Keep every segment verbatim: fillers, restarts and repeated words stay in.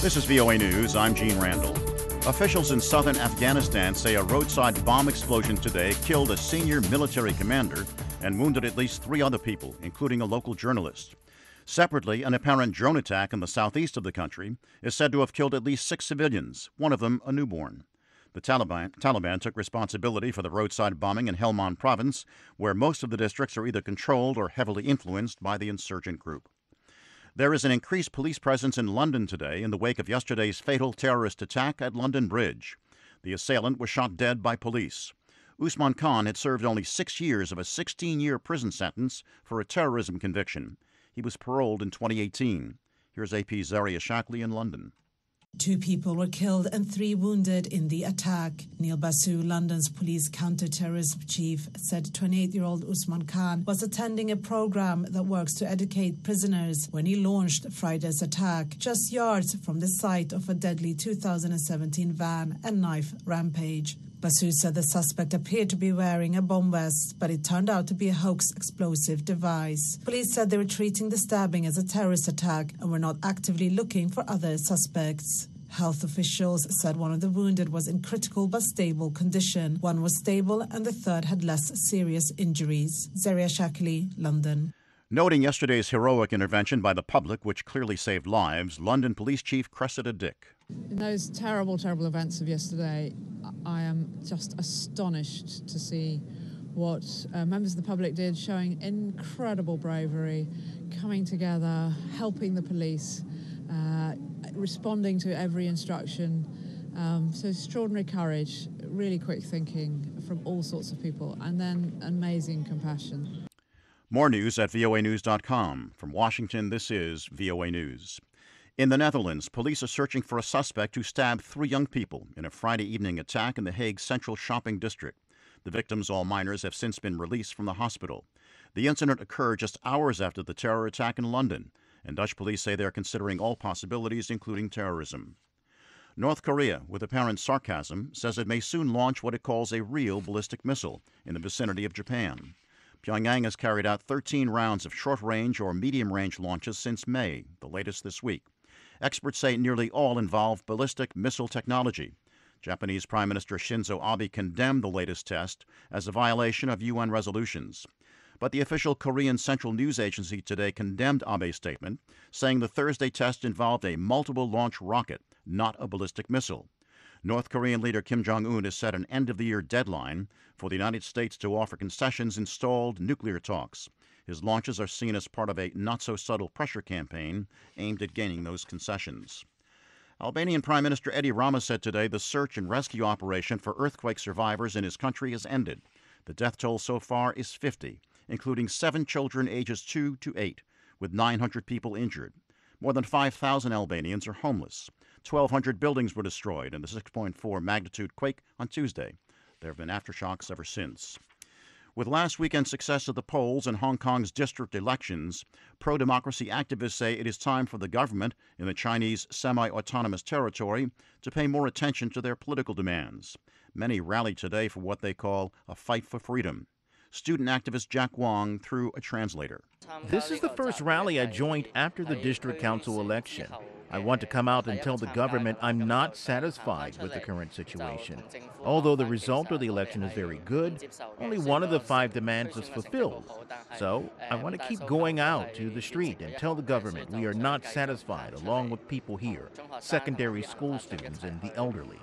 This is V O A News. I'm Gene Randall. Officials in southern Afghanistan say a roadside bomb explosion today killed a senior military commander and wounded at least three other people, including a local journalist. Separately, an apparent drone attack in the southeast of the country is said to have killed at least six civilians, one of them a newborn. The Taliban, Taliban took responsibility for the roadside bombing in Helmand province, where most of the districts are either controlled or heavily influenced by the insurgent group. There is an increased police presence in London today in the wake of yesterday's fatal terrorist attack at London Bridge. The assailant was shot dead by police. Usman Khan had served only six years of a sixteen-year prison sentence for a terrorism conviction. He was paroled in twenty eighteen. Here's A P's Zaria Shackley in London. Two people were killed and three wounded in the attack. Neil Basu, London's police counter-terrorism chief, said twenty-eight-year-old Usman Khan was attending a program that works to educate prisoners when he launched Friday's attack, just yards from the site of a deadly two thousand seventeen van and knife rampage. Basu said the suspect appeared to be wearing a bomb vest, but it turned out to be a hoax explosive device. Police said they were treating the stabbing as a terrorist attack and were not actively looking for other suspects. Health officials said one of the wounded was in critical but stable condition. One was stable and the third had less serious injuries. Zaria Shackley, London. Noting yesterday's heroic intervention by the public, which clearly saved lives, London Police Chief Cressida Dick. In those terrible, terrible events of yesterday, I am just astonished to see what uh, members of the public did, showing incredible bravery, coming together, helping the police, uh, responding to every instruction. Um, so extraordinary courage, really quick thinking from all sorts of people, and then amazing compassion. More news at V O A news dot com. From Washington, this is V O A News. In the Netherlands, police are searching for a suspect who stabbed three young people in a Friday evening attack in the Hague Central Shopping District. The victims, all minors, have since been released from the hospital. The incident occurred just hours after the terror attack in London, and Dutch police say they are considering all possibilities, including terrorism. North Korea, with apparent sarcasm, says it may soon launch what it calls a real ballistic missile in the vicinity of Japan. Pyongyang has carried out thirteen rounds of short-range or medium-range launches since May, the latest this week. Experts say nearly all involve ballistic missile technology. Japanese Prime Minister Shinzo Abe condemned the latest test as a violation of U N resolutions. But the official Korean Central News Agency today condemned Abe's statement, saying the Thursday test involved a multiple-launch rocket, not a ballistic missile. North Korean leader Kim Jong-un has set an end-of-the-year deadline for the United States to offer concessions in stalled nuclear talks. His launches are seen as part of a not-so-subtle pressure campaign aimed at gaining those concessions. Albanian Prime Minister Edi Rama said today the search and rescue operation for earthquake survivors in his country has ended. The death toll so far is fifty, including seven children ages two to eight, with nine hundred people injured. More than five thousand Albanians are homeless. twelve hundred buildings were destroyed in the six point four magnitude quake on Tuesday. There have been aftershocks ever since. With last weekend's success of the polls in Hong Kong's district elections, pro-democracy activists say it is time for the government in the Chinese semi-autonomous territory to pay more attention to their political demands. Many rallied today for what they call a fight for freedom. Student activist Jack Wong through a translator. This is the first rally I joined after the district council election. I want to come out and tell the government I'm not satisfied with the current situation. Although the result of the election is very good, only one of the five demands was fulfilled. So I want to keep going out to the street and tell the government we are not satisfied, along with people here, secondary school students and the elderly.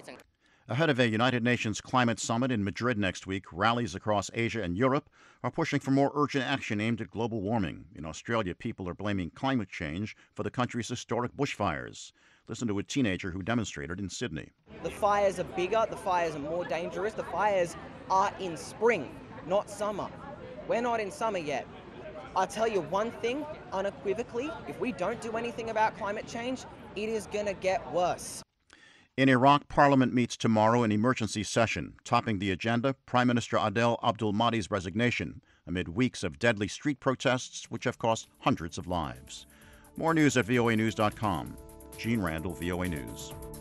Ahead of a United Nations climate summit in Madrid next week, rallies across Asia and Europe are pushing for more urgent action aimed at global warming. In Australia, people are blaming climate change for the country's historic bushfires. Listen to a teenager who demonstrated in Sydney. The fires are bigger, the fires are more dangerous, the fires are in spring, not summer. We're not in summer yet. I'll tell you one thing unequivocally, if we don't do anything about climate change, it is going to get worse. In Iraq, Parliament meets tomorrow in emergency session. Topping the agenda, Prime Minister Adel Abdul-Mahdi's resignation amid weeks of deadly street protests which have cost hundreds of lives. More news at V O A news dot com. Gene Randall, V O A News.